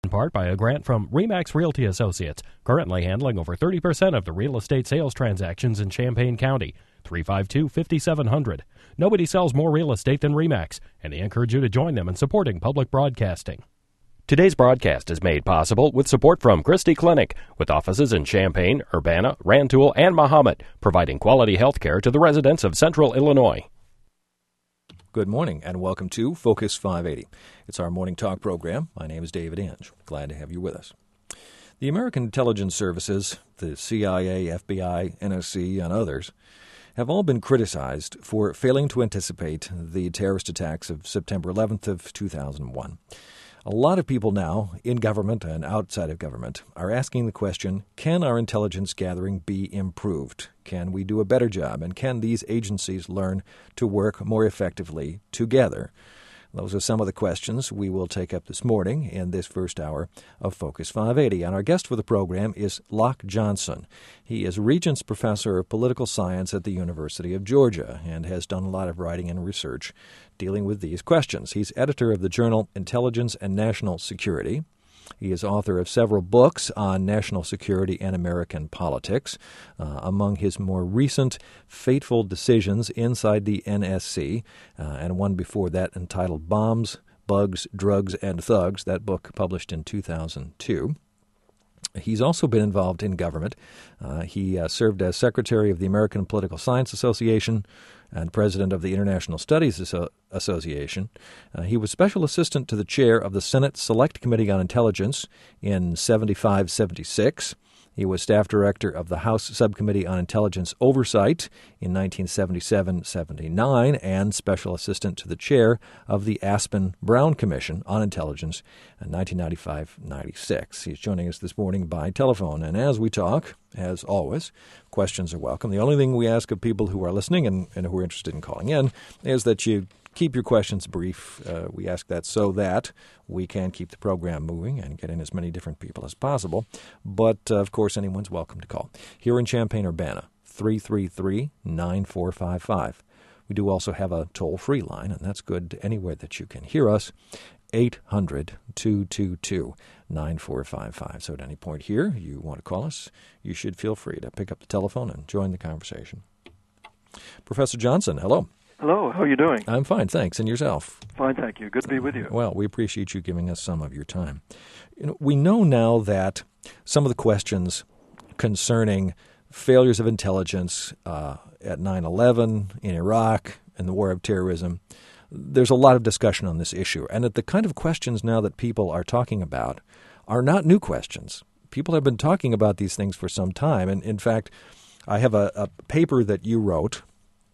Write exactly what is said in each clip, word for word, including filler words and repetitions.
In part by a grant from Remax Realty Associates, currently handling over thirty percent of the real estate sales transactions in Champaign County. three five two, five seven zero zero. Nobody sells more real estate than Remax, and they encourage you to join them in supporting public broadcasting. Today's broadcast is made possible with support from Christie Clinic, with offices in Champaign, Urbana, Rantoul, and Mahomet, providing quality health care to the residents of Central Illinois. Good morning and welcome to Focus five eighty. It's our morning talk program. My name is David Inge. Glad to have you with us. The American Intelligence Services, the C I A, F B I, N S C, and others have all been criticized for failing to anticipate the terrorist attacks of September eleventh of two thousand one. A lot of people now, in government and outside of government, are asking the question, can our intelligence gathering be improved? Can we do a better job? And can these agencies learn to work more effectively together? Those are some of the questions we will take up this morning in this first hour of Focus five eighty. And our guest for the program is Locke Johnson. He is Regents Professor of Political Science at the University of Georgia and has done a lot of writing and research dealing with these questions. He's editor of the journal Intelligence and National Security. He is author of several books on national security and American politics. Uh, among his more recent fateful decisions inside the N S C, uh, and one before that entitled Bombs, Bugs, Drugs, and Thugs, that book published in two thousand two. He's also been involved in government. Uh, he uh, served as secretary of the American Political Science Association and president of the International Studies Asso- Association. Uh, he was special assistant to the chair of the Senate Select Committee on Intelligence in seventy-five seventy-six. He was staff director of the House Subcommittee on Intelligence Oversight in nineteen seventy-seven seventy-nine and special assistant to the chair of the Aspen-Brown Commission on Intelligence in nineteen ninety-five ninety-six. He's joining us this morning by telephone. And as we talk, as always, questions are welcome. The only thing we ask of people who are listening and, and who are interested in calling in is that you keep your questions brief. Uh, we ask that so that we can keep the program moving and get in as many different people as possible. But, uh, of course, anyone's welcome to call. Here in Champaign-Urbana, three three three, nine four five five. We do also have a toll-free line, and that's good anywhere that you can hear us, eight hundred, two two two, nine four five five. So at any point here you want to call us, you should feel free to pick up the telephone and join the conversation. Professor Johnson, hello. Hello, how are you doing? I'm fine, thanks. And yourself? Fine, thank you. Good to be with you. Well, we appreciate you giving us some of your time. You know, we know now that some of the questions concerning failures of intelligence uh, at nine eleven, in Iraq, and the war of terrorism, there's a lot of discussion on this issue. And that the kind of questions now that people are talking about are not new questions. People have been talking about these things for some time. And in fact, I have a, a paper that you wrote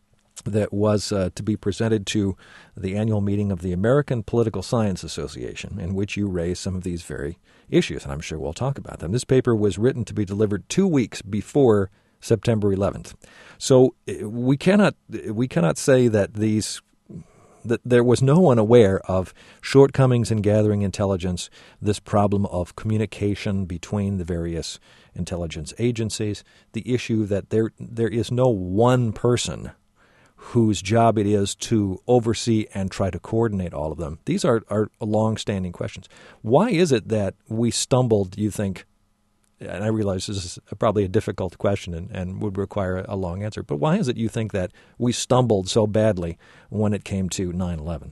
that was uh, to be presented to the annual meeting of the American Political Science Association, in which you raised some of these very issues, and I'm sure we'll talk about them. This paper was written to be delivered two weeks before September eleventh. So we cannot we cannot say that these that there was no one aware of shortcomings in gathering intelligence, this problem of communication between the various intelligence agencies, the issue that there there is no one person whose job it is to oversee and try to coordinate all of them. These are, are long-standing questions. Why is it that we stumbled, you think, and I realize this is probably a difficult question and, and would require a long answer, but why is it you think that we stumbled so badly when it came to nine eleven?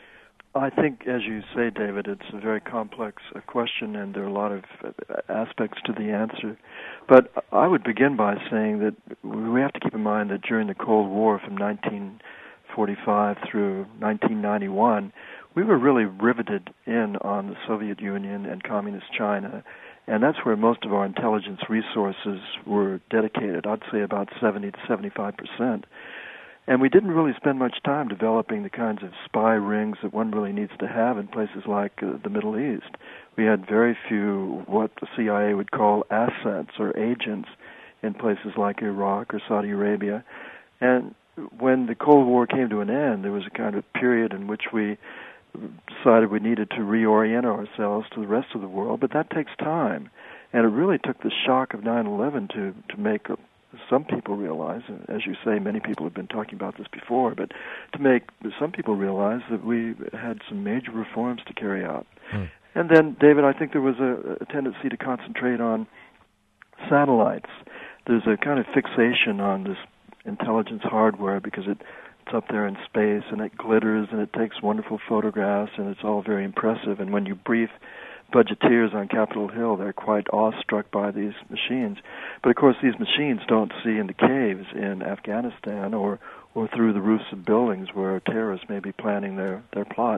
I think, as you say, David, it's a very complex uh, question, and there are a lot of uh, aspects to the answer. But I would begin by saying that we have to keep in mind that during the Cold War from nineteen forty-five through nineteen ninety-one, we were really riveted in on the Soviet Union and Communist China, and that's where most of our intelligence resources were dedicated. I'd say about seventy to seventy-five percent. And we didn't really spend much time developing the kinds of spy rings that one really needs to have in places like uh, the Middle East. We had very few what the C I A would call assets or agents in places like Iraq or Saudi Arabia. And when the Cold War came to an end, there was a kind of period in which we decided we needed to reorient ourselves to the rest of the world, but that takes time. And it really took the shock of nine eleven to, to make a some people realize, as you say, many people have been talking about this before, but to make some people realize that we had some major reforms to carry out. Mm. And then, David, I think there was a, a tendency to concentrate on satellites. There's a kind of fixation on this intelligence hardware because it, it's up there in space and it glitters and it takes wonderful photographs and it's all very impressive. And when you brief budgeteers on Capitol Hill, they're quite awestruck by these machines. But of course, these machines don't see into caves in Afghanistan or or through the roofs of buildings where terrorists may be planning their, their plots.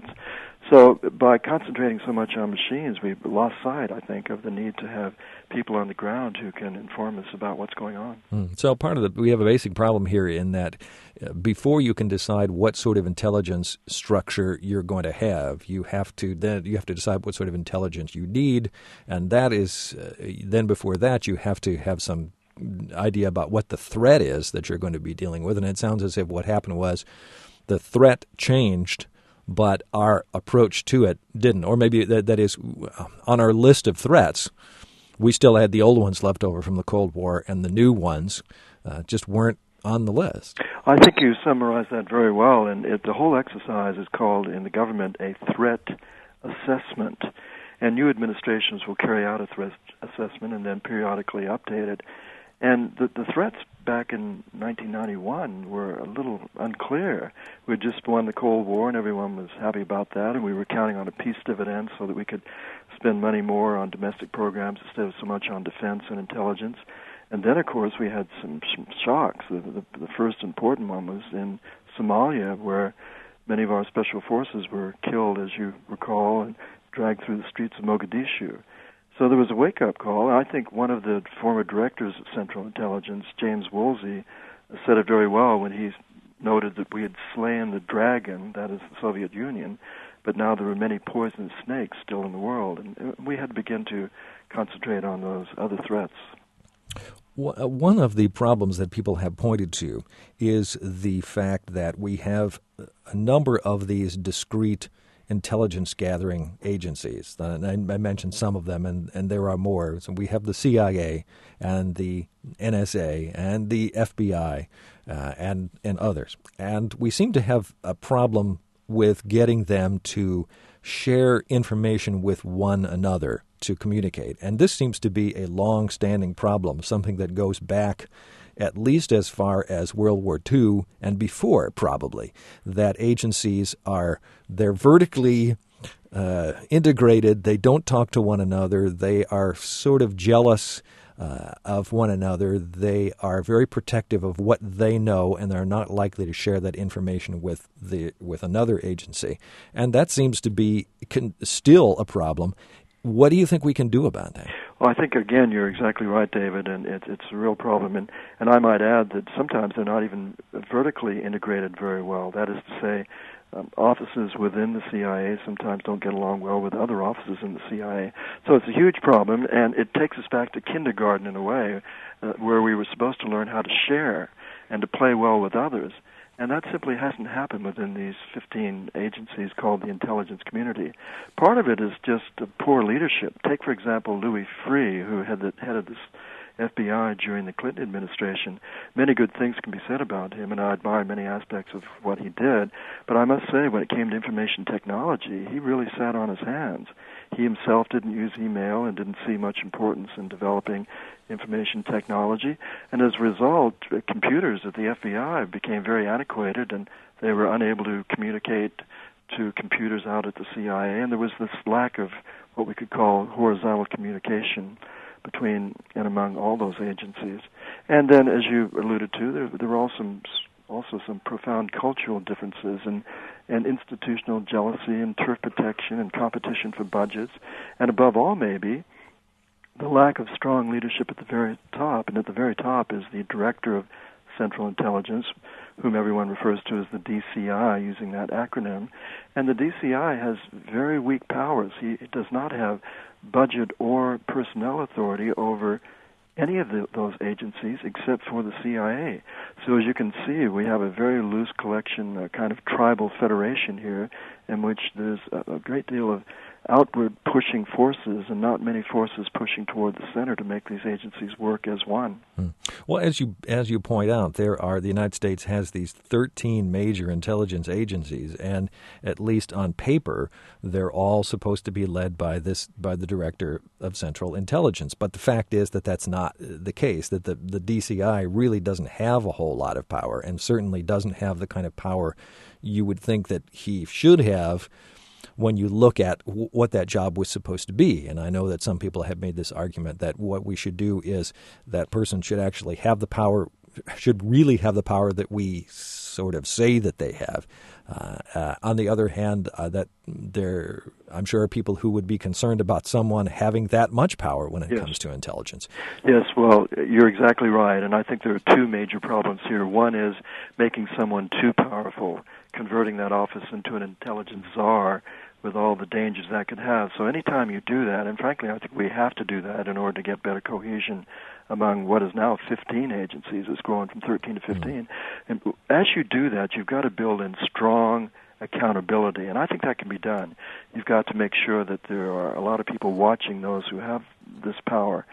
So by concentrating so much on machines, we've lost sight, I think, of the need to have people on the ground who can inform us about what's going on. Mm. So part of the, we have a basic problem here in that uh, before you can decide what sort of intelligence structure you're going to have, you have to then you have to decide what sort of intelligence you need, and that is uh, then before that you have to have some idea about what the threat is that you're going to be dealing with. And it sounds as if what happened was the threat changed, but our approach to it didn't. Or maybe that, that is, on our list of threats, we still had the old ones left over from the Cold War, and the new ones uh, just weren't on the list. I think you summarized that very well, and it, the whole exercise is called in the government a threat assessment. And new administrations will carry out a threat assessment and then periodically update it. And the, the threats back in nineteen ninety-one were a little unclear. We had just won the Cold War, and everyone was happy about that, and we were counting on a peace dividend so that we could spend money more on domestic programs instead of so much on defense and intelligence. And then, of course, we had some, some shocks. The, the, the first important one was in Somalia, where many of our special forces were killed, as you recall, and dragged through the streets of Mogadishu. So there was a wake-up call. I think one of the former directors of Central Intelligence, James Woolsey, said it very well when he noted that we had slain the dragon, that is the Soviet Union, but now there were many poisonous snakes still in the world, and we had to begin to concentrate on those other threats. One of the problems that people have pointed to is the fact that we have a number of these discrete intelligence gathering agencies. And I mentioned some of them, and, and there are more. So we have the C I A and the N S A and the F B I uh, and and others. And we seem to have a problem with getting them to share information with one another to communicate. And this seems to be a long-standing problem, something that goes back at least as far as World War Two and before, probably, that agencies are, they're vertically uh, integrated. They don't talk to one another. They are sort of jealous uh, of one another. They are very protective of what they know, and they're not likely to share that information with the with another agency. And that seems to be can, still a problem. What do you think we can do about that? Well, I think, again, you're exactly right, David, and it, it's a real problem. And, and I might add that sometimes they're not even vertically integrated very well. That is to say, um, offices within the C I A sometimes don't get along well with other offices in the C I A. So it's a huge problem, and it takes us back to kindergarten in a way, uh, where we were supposed to learn how to share and to play well with others. And that simply hasn't happened within these fifteen agencies called the intelligence community. Part of it is just poor leadership. Take, for example, Louis Freeh, who had the, headed this F B I during the Clinton administration. Many good things can be said about him, and I admire many aspects of what he did. But I must say, when it came to information technology, he really sat on his hands. He himself didn't use email and didn't see much importance in developing information technology. And as a result, computers at the F B I became very antiquated, and they were unable to communicate to computers out at the C I A. And there was this lack of what we could call horizontal communication between and among all those agencies. And then, as you alluded to, there, there were also some, also some profound cultural differences and, and institutional jealousy and turf protection and competition for budgets. And above all, maybe, the lack of strong leadership at the very top. And at the very top is the Director of Central Intelligence, whom everyone refers to as the D C I, using that acronym. And the D C I has very weak powers. He does not have budget or personnel authority over any of the, those agencies except for the C I A. So as you can see, we have a very loose collection, a kind of tribal federation here, in which there's a, a great deal of outward pushing forces and not many forces pushing toward the center to make these agencies work as one. Hmm. Well, as you as you point out, there are the United States has these thirteen major intelligence agencies, and at least on paper, they're all supposed to be led by this by the Director of Central Intelligence. But the fact is that that's not the case. That the the D C I really doesn't have a whole lot of power, and certainly doesn't have the kind of power you would think that he should have when you look at w- what that job was supposed to be. And I know that some people have made this argument that what we should do is that person should actually have the power, should really have the power that we sort of say that they have. Uh, uh, on the other hand, uh, that there, I'm sure, are people who would be concerned about someone having that much power when it yes. comes to intelligence. Yes, well, you're exactly right, and I think there are two major problems here. One is making someone too powerful, converting that office into an intelligence czar with all the dangers that could have. So anytime you do that, and frankly I think we have to do that in order to get better cohesion among what is now fifteen agencies. It's growing from thirteen to fifteen. Mm-hmm. And as you do that, you've got to build in strong accountability, and I think that can be done. You've got to make sure that there are a lot of people watching those who have this power.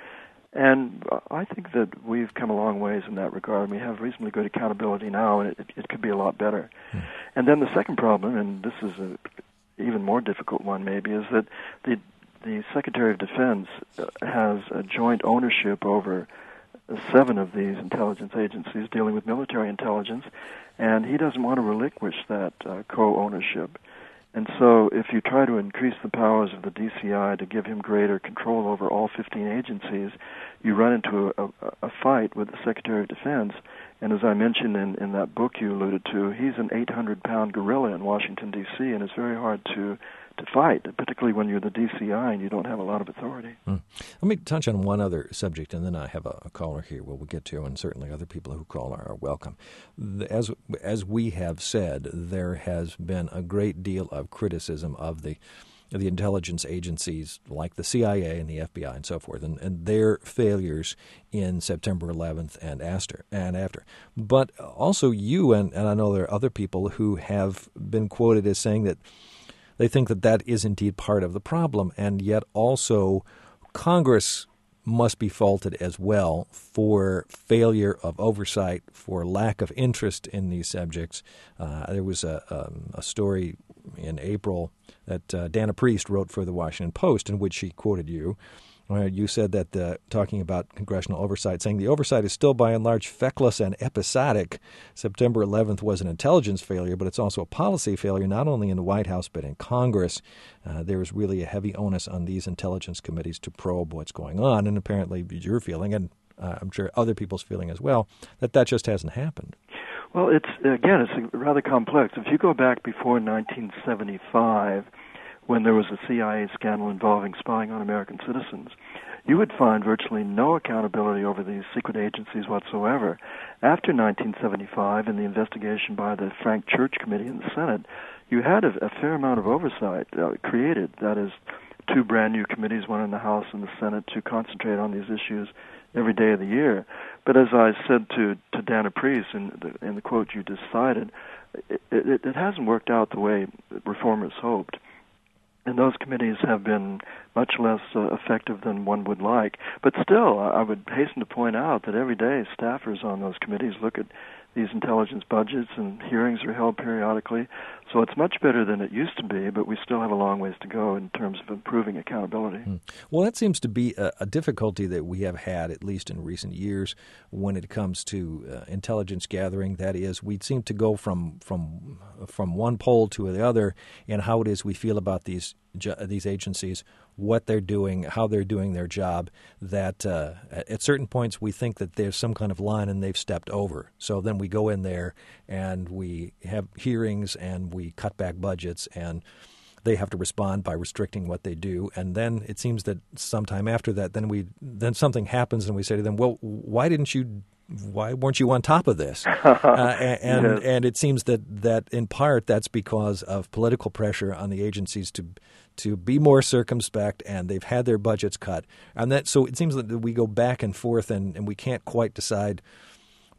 And I think that we've come a long ways in that regard. We have reasonably good accountability now, and it, it could be a lot better. Mm-hmm. And then the second problem, and this is a even more difficult one maybe, is that the the Secretary of Defense has a joint ownership over seven of these intelligence agencies dealing with military intelligence, and he doesn't want to relinquish that uh, co-ownership. And so if you try to increase the powers of the D C I to give him greater control over all fifteen agencies, you run into a, a, a fight with the Secretary of Defense. And as I mentioned in, in that book you alluded to, he's an eight hundred pound gorilla in Washington, D C, and it's very hard to, to fight, particularly when you're the D C I and you don't have a lot of authority. Mm. Let me touch on one other subject, and then I have a, a caller here we'll get to, and certainly other people who call are, are welcome. As, as we have said, there has been a great deal of criticism of the the intelligence agencies like the C I A and the F B I and so forth, and, and their failures in September eleventh and after. And after. But also you, and, and I know there are other people who have been quoted as saying that they think that that is indeed part of the problem, and yet also Congress must be faulted as well for failure of oversight, for lack of interest in these subjects. Uh, there was a, um, a story in April that uh, Dana Priest wrote for the Washington Post in which she quoted you. Where you said that, uh, talking about congressional oversight, saying the oversight is still by and large feckless and episodic. September eleventh was an intelligence failure, but it's also a policy failure, not only in the White House but in Congress. Uh, there is really a heavy onus on these intelligence committees to probe what's going on, and apparently your feeling, and uh, I'm sure other people's feeling as well, that that just hasn't happened. Well, it's again, it's rather complex. If you go back before nineteen seventy-five, when there was a C I A scandal involving spying on American citizens, you would find virtually no accountability over these secret agencies whatsoever. After nineteen seventy-five, in the investigation by the Frank Church Committee in the Senate, you had a, a fair amount of oversight uh, created. That is, two brand new committees, one in the House and the Senate, to concentrate on these issues every day of the year. But as I said to, to Dana Priest in the, in the quote you just cited, it, it, it hasn't worked out the way reformers hoped. And those committees have been much less uh, effective than one would like. But still, I would hasten to point out that every day staffers on those committees look at these intelligence budgets, and hearings are held periodically. So it's much better than it used to be, but we still have a long ways to go in terms of improving accountability. Hmm. Well, that seems to be a, a difficulty that we have had, at least in recent years, when it comes to uh, intelligence gathering. That is, we seem to go from from from one pole to the other in how it is we feel about these these agencies, what they're doing, how they're doing their job, that uh, at certain points we think that there's some kind of line and they've stepped over. So then we go in there and we have hearings and we cut back budgets, and they have to respond by restricting what they do. And then it seems that sometime after that, then we then something happens and we say to them, well, why didn't you Why weren't you on top of this? Uh, and and, yes. and it seems that, that in part that's because of political pressure on the agencies to to be more circumspect, and they've had their budgets cut. And that so it seems that we go back and forth, and, and we can't quite decide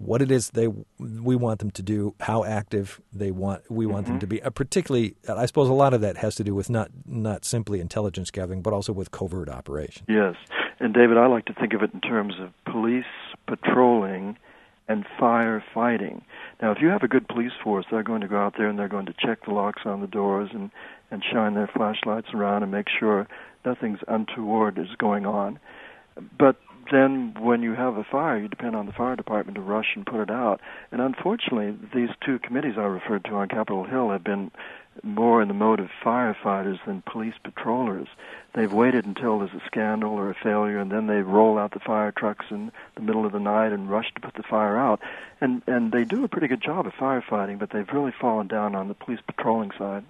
what it is they we want them to do, how active they want we want mm-hmm. them to be. Uh, particularly, I suppose a lot of that has to do with not not simply intelligence gathering, but also with covert operations. Yes, and David, I like to think of it in terms of police patrolling and firefighting. Now, if you have a good police force, they're going to go out there and they're going to check the locks on the doors and, and shine their flashlights around and make sure nothing's untoward is going on. But then when you have a fire, you depend on the fire department to rush and put it out. And unfortunately, these two committees I referred to on Capitol Hill have been more in the mode of firefighters than police patrollers. They've waited until there's a scandal or a failure, and then they roll out the fire trucks in the middle of the night and rush to put the fire out. And and they do a pretty good job of firefighting, but they've really fallen down on the police patrolling side.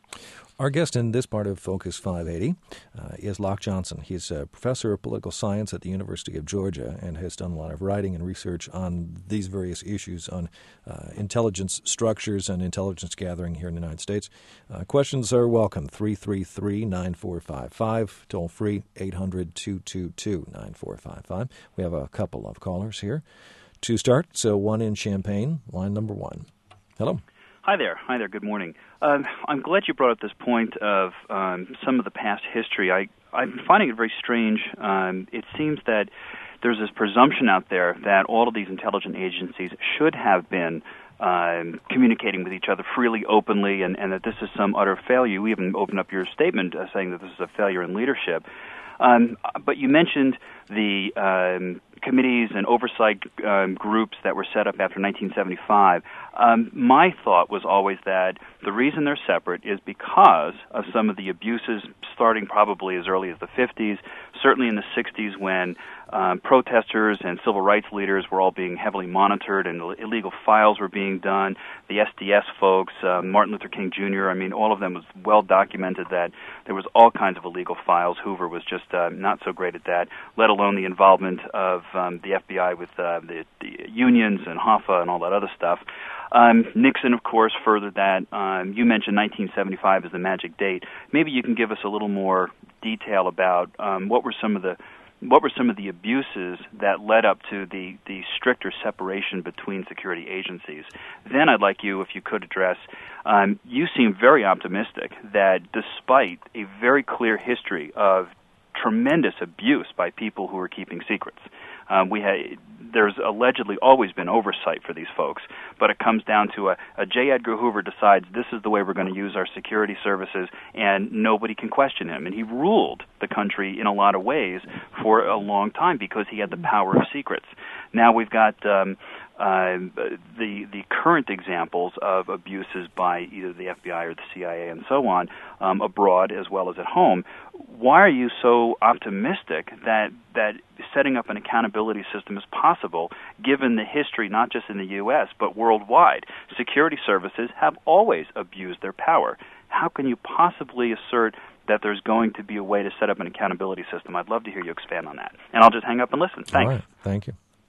Our guest in this part of Focus five eighty uh, is Locke Johnson. He's a professor of political science at the University of Georgia and has done a lot of writing and research on these various issues on uh, intelligence structures and intelligence gathering here in the United States. Uh, questions are welcome. three three three, nine four five five, toll free eight hundred, two two two, nine four five five. We have a couple of callers here to start. So one in Champaign, line number one. Hello. Hi there. Hi there. Good morning. Um, I'm glad you brought up this point of um, some of the past history. I, I'm finding it very strange. Um, it seems that there's this presumption out there that all of these intelligence agencies should have been um, communicating with each other freely, openly, and, and that this is some utter failure. You even opened up your statement uh, saying that this is a failure in leadership. Um, but you mentioned the um, committees and oversight um, groups that were set up after nineteen seventy-five. Um, my thought was always that the reason they're separate is because of some of the abuses starting probably as early as the fifties, certainly in the sixties when um, protesters and civil rights leaders were all being heavily monitored and illegal files were being done. The S D S folks, uh, Martin Luther King Junior, I mean, all of them was well documented that there was all kinds of illegal files. Hoover was just uh, not so great at that, let alone the involvement of um, the F B I with uh, the, the unions and Hoffa and all that other stuff. Um, Nixon, of course, furthered that. Um, you mentioned nineteen seventy-five as the magic date. Maybe you can give us a little more detail about um, what were some of the what were some of the abuses that led up to the, the stricter separation between security agencies. Then I'd like you, if you could address, um, you seem very optimistic that despite a very clear history of tremendous abuse by people who are keeping secrets, Um, we ha- there's allegedly always been oversight for these folks, but it comes down to a, a J. Edgar Hoover decides this is the way we're going to use our security services, and nobody can question him. And he ruled the country in a lot of ways for a long time because he had the power of secrets. Now we've got um, uh, the the current examples of abuses by either the F B I or the C I A and so on, um, abroad as well as at home. Why are you so optimistic that that setting up an accountability system is possible, given the history not just in the U S but worldwide? Security services have always abused their power. How can you possibly assert that there's going to be a way to set up an accountability system? I'd love to hear you expand on that. And I'll just hang up and listen. Thanks. All right. Thank you.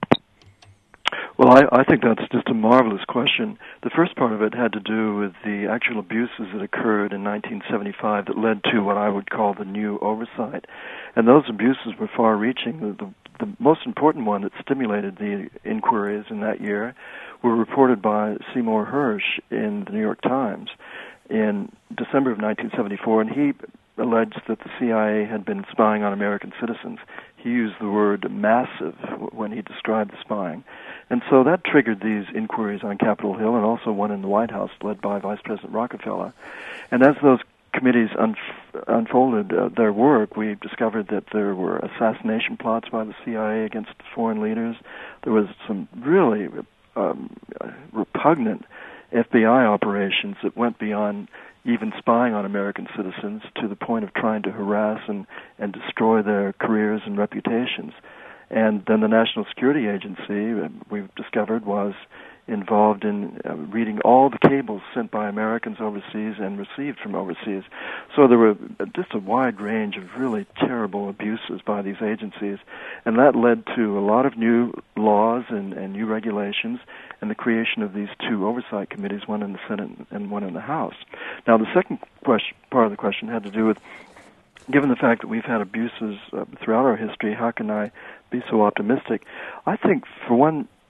Well, I, I think that's just a marvelous question. The first part of it had to do with the actual abuses that occurred in nineteen seventy-five that led to what I would call the new oversight. And those abuses were far-reaching. The, the, the most important one that stimulated the inquiries in that year were reported by Seymour Hersh in the New York Times in December of nineteen seventy-four, and he alleged that the C I A had been spying on American citizens. He used the word massive when he described the spying. And so that triggered these inquiries on Capitol Hill and also one in the White House led by Vice President Rockefeller. And as those committees unf- unfolded uh, their work, we discovered that there were assassination plots by the C I A against foreign leaders. There was some really um, repugnant F B I operations that went beyond even spying on American citizens to the point of trying to harass and, and destroy their careers and reputations. And then the National Security Agency, uh, we've discovered, was involved in uh, reading all the cables sent by Americans overseas and received from overseas. So there were just a wide range of really terrible abuses by these agencies, and that led to a lot of new laws and, and new regulations and the creation of these two oversight committees, one in the Senate and one in the House. Now, the second question, part of the question had to do with, given the fact that we've had abuses uh, throughout our history, how can I be so optimistic? I think, for one,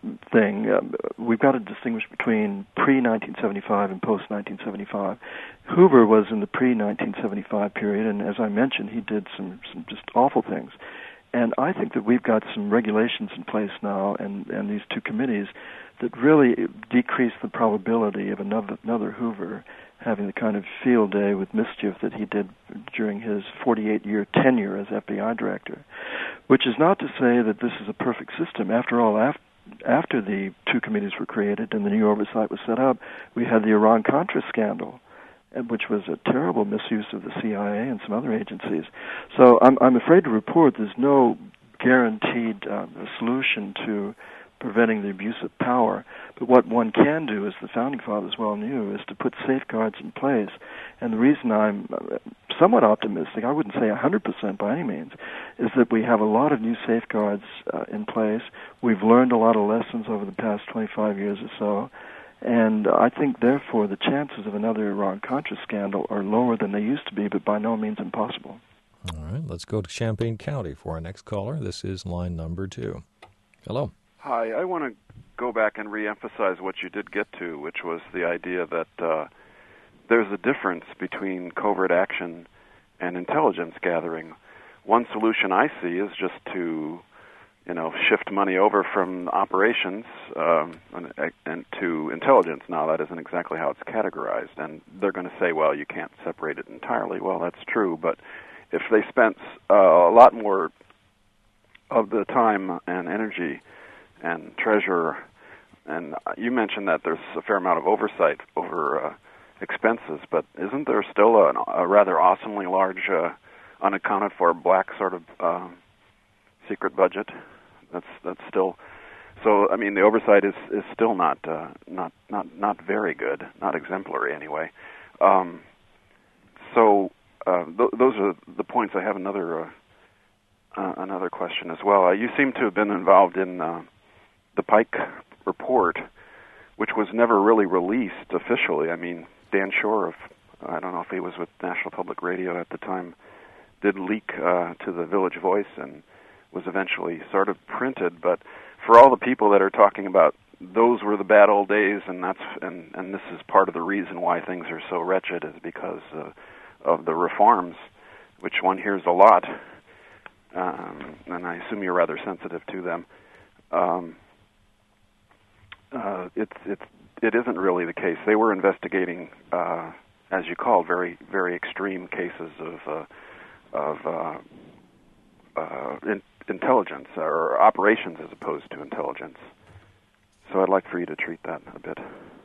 thing, uh, we've got to distinguish between pre nineteen seventy-five and post nineteen seventy-five. Hoover was in the pre nineteen seventy-five period, and as I mentioned, he did some, some just awful things. And I think that we've got some regulations in place now, and, and these two committees, that really decrease the probability of another, another Hoover having the kind of field day with mischief that he did during his forty-eight-year tenure as F B I director, which is not to say that this is a perfect system. After all, after, after the two committees were created and the new oversight was set up, we had the Iran-Contra scandal, which was a terrible misuse of the C I A and some other agencies. So I'm, I'm afraid to report there's no guaranteed uh, solution to preventing the abuse of power. But what one can do, as the Founding Fathers well knew, is to put safeguards in place. And the reason I'm somewhat optimistic, I wouldn't say one hundred percent by any means, is that we have a lot of new safeguards uh, in place. We've learned a lot of lessons over the past twenty-five years or so. And I think, therefore, the chances of another Iran-Contra scandal are lower than they used to be, but by no means impossible. All right, let's go to Champaign County for our next caller. This is line number two. Hello. Hi, I want to go back and reemphasize what you did get to, which was the idea that uh, there's a difference between covert action and intelligence gathering. One solution I see is just to, you know, shift money over from operations um, and, and to intelligence. Now, that isn't exactly how it's categorized, and they're going to say, well, you can't separate it entirely. Well, that's true, but if they spent uh, a lot more of the time and energy and treasure, and you mentioned that there's a fair amount of oversight over uh, expenses, but isn't there still a, a rather awesomely large, uh, unaccounted for black sort of uh, secret budget? That's that's still so. I mean, the oversight is, is still not uh, not not not very good, not exemplary anyway. Um, so uh, th- those are the points. I have another uh, uh, another question as well. Uh, you seem to have been involved in uh, the Pike report, which was never really released officially. I mean, Dan Shore, of, I don't know if he was with National Public Radio at the time, did leak uh, to the Village Voice and was eventually sort of printed. But for all the people that are talking about those were the bad old days, and that's and, and this is part of the reason why things are so wretched, is because uh, of the reforms, which one hears a lot, um, and I assume you're rather sensitive to them. Um, Uh, it's it's it isn't really the case. They were investigating, uh, as you call, very very extreme cases of uh, of uh, uh, in, intelligence or operations as opposed to intelligence. So I'd like for you to treat that a bit.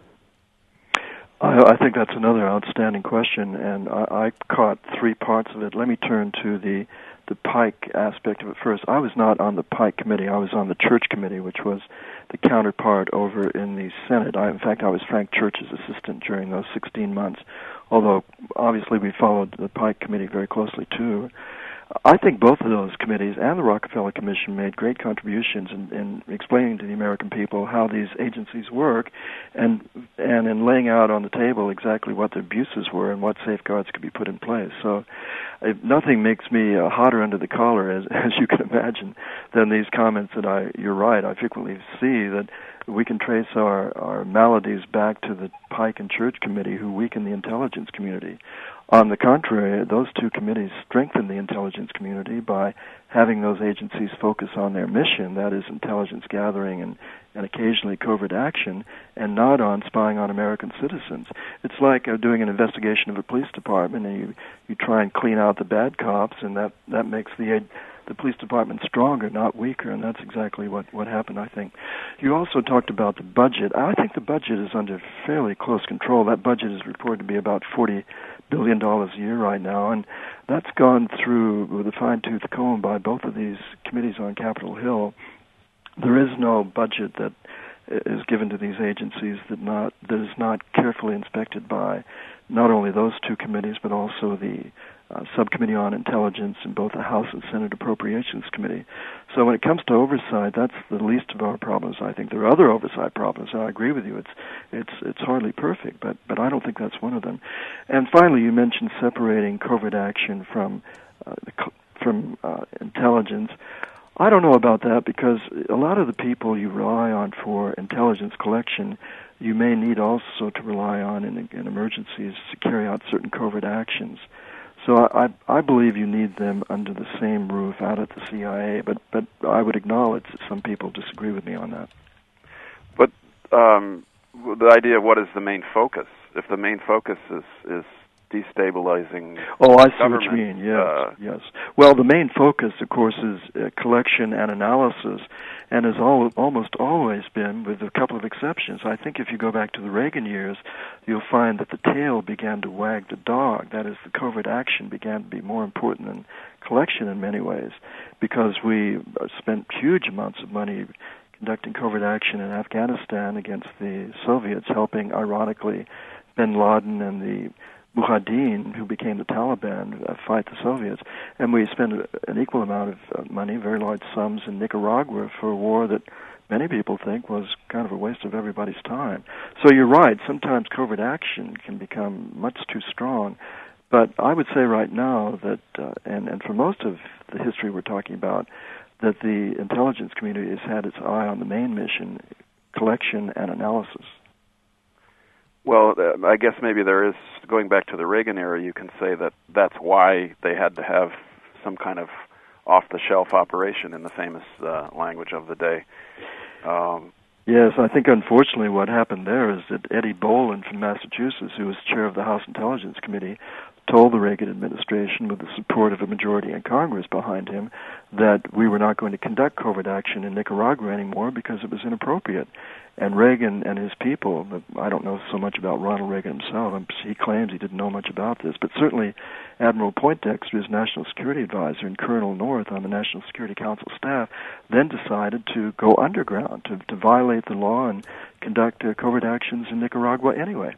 I, I think that's another outstanding question, and I, I caught three parts of it. Let me turn to the the Pike aspect of it first. I was not on the Pike committee. I was on the Church committee, which was the counterpart over in the Senate. I, in fact, I was Frank Church's assistant during those sixteen months, although obviously we followed the Pike committee very closely too. I think both of those committees and the Rockefeller Commission made great contributions in, in explaining to the American people how these agencies work, and and in laying out on the table exactly what the abuses were and what safeguards could be put in place. So uh, nothing makes me uh, hotter under the collar, as as you can imagine, than these comments that I, you're right, I frequently see that we can trace our, our maladies back to the Pike and Church committee, who weakened the intelligence community. On the contrary, those two committees strengthened the intelligence community by having those agencies focus on their mission, that is intelligence gathering and, and occasionally covert action, and not on spying on American citizens. It's like uh, doing an investigation of a police department, and you, you try and clean out the bad cops, and that, that makes the the police department stronger, not weaker, and that's exactly what, what happened, I think. You also talked about the budget. I think the budget is under fairly close control. That budget is reported to be about forty billion dollars a year right now, and that's gone through with a fine-tooth comb by both of these committees on Capitol Hill. There is no budget that is given to these agencies that not that is not carefully inspected by not only those two committees, but also the uh, Subcommittee on Intelligence and both the House and Senate Appropriations Committee. So when it comes to oversight, that's the least of our problems. I think there are other oversight problems, and I agree with you. It's it's it's hardly perfect, but but I don't think that's one of them. And finally, you mentioned separating covert action from uh, the, from uh, intelligence. I don't know about that, because a lot of the people you rely on for intelligence collection, you may need also to rely on in, in emergencies to carry out certain covert actions. So I, I believe you need them under the same roof out at the C I A, but, but I would acknowledge that some people disagree with me on that. But um, the idea of what is the main focus? If the main focus is, is destabilizing Oh, I see government, what you mean, yes, uh, yes. Well, the main focus, of course, is uh, collection and analysis, and has al- almost always been, with a couple of exceptions. I think if you go back to the Reagan years, you'll find that the tail began to wag the dog. That is, the covert action began to be more important than collection in many ways, because we spent huge amounts of money conducting covert action in Afghanistan against the Soviets, helping, ironically, bin Laden and the Mujahideen, who became the Taliban, uh, fight the Soviets. And we spent an equal amount of uh, money, very large sums, in Nicaragua for a war that many people think was kind of a waste of everybody's time. So you're right, sometimes covert action can become much too strong. But I would say right now that, uh, and, and for most of the history we're talking about, that the intelligence community has had its eye on the main mission, collection and analysis. Well, uh, I guess maybe there is, going back to the Reagan era, you can say that that's why they had to have some kind of off-the-shelf operation in the famous uh, language of the day. Um, yes, I think unfortunately what happened there is that Eddie Boland from Massachusetts, who was chair of the House Intelligence Committee, told the Reagan administration, with the support of a majority in Congress behind him, that we were not going to conduct covert action in Nicaragua anymore because it was inappropriate. And Reagan and his people, I don't know so much about Ronald Reagan himself, he claims he didn't know much about this, but certainly Admiral Poindexter, his national security advisor, and Colonel North on the National Security Council staff, then decided to go underground, to, to violate the law and conduct uh, covert actions in Nicaragua anyway.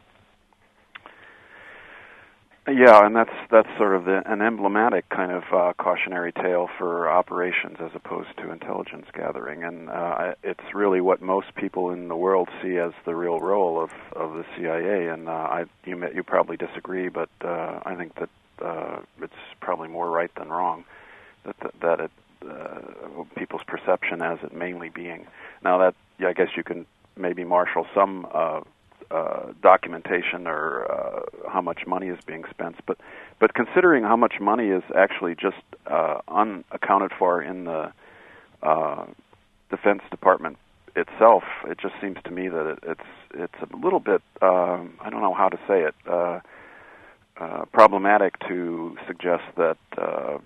Yeah, and that's that's sort of the, an emblematic kind of uh, cautionary tale for operations as opposed to intelligence gathering, and uh, it's really what most people in the world see as the real role of, of the C I A. And uh, I, you may, you probably disagree, but uh, I think that uh, it's probably more right than wrong that that, that it, uh, people's perception as it mainly being. Now that yeah, I guess you can maybe marshal some. Uh, Uh, documentation or uh, how much money is being spent, but but considering how much money is actually just uh, unaccounted for in the uh, Defense Department itself, it just seems to me that it, it's it's a little bit um, I don't know how to say it uh, uh, problematic to suggest that uh,